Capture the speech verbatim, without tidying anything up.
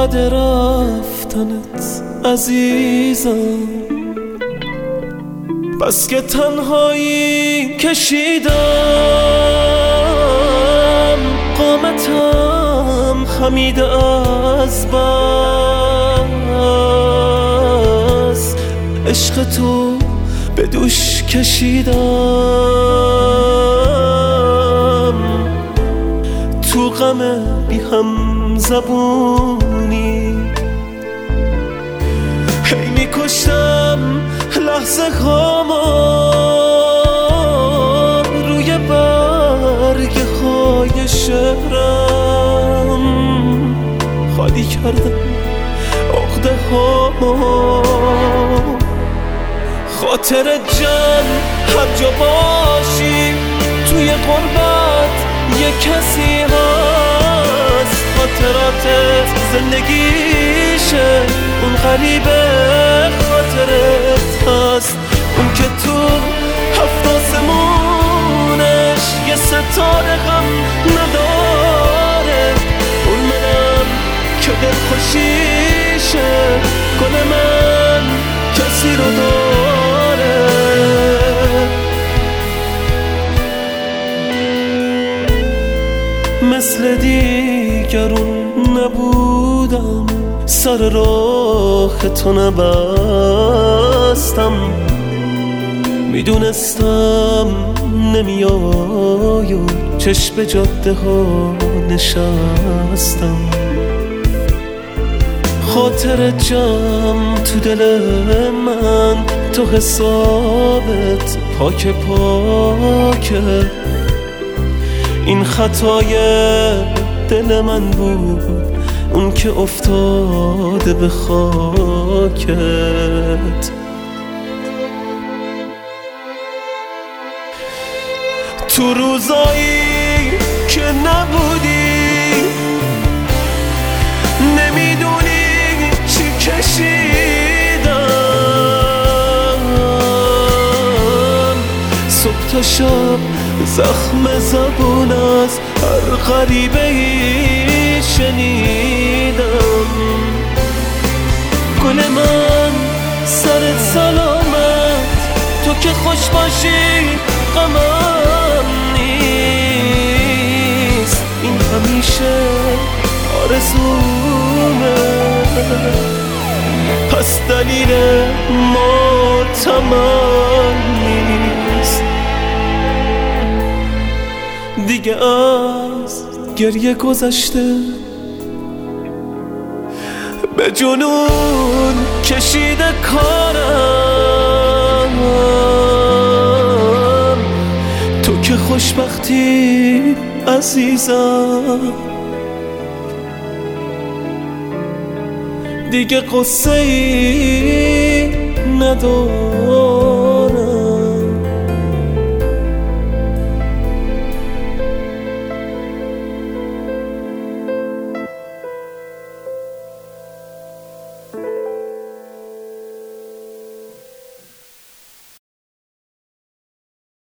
باد رفتنت عزیزم، بس که تنهایی کشیدم، قامتم خمیده از بس، عشق تو به دوش کشیدم، تو غم بی هم زبونی هی میکشتم لحظه هاما روی برگ های شهرم، خالی کردم عقده هاما، خاطر جمع هر جا باشی توی غربت یه کسی هست، خاطراتت زندگیشه، اون غریبه خاطرت هست، اون که تو هفت آسمونش یه ستاره هم نداره، اون منم که دلخوشیشه، گل من کسی رو داره. مثل دیگرون نبودم، سر راه تو نبستم، میدونستم نمیای و چشم جاده ها نشستم، خاطر جمع تو دل من، تو حسابت پاک پاکه، این خطای دل من بود اون که افتاده به خاکت، تو روزایی که نبودی نمیدونی چی کشیدم، صبح تا شب زخم زبون از هر غریبه ای شنیدم، گل من سرت سلامت، تو که خوش باشی غمم نیست، این همیشه آرزومه، پس دلیل ماتمم نیست، دیگه از گریه گذشته، به جنون کشیده کارم، تو که خوشبختی عزیزم، دیگه قصه ای ندارم.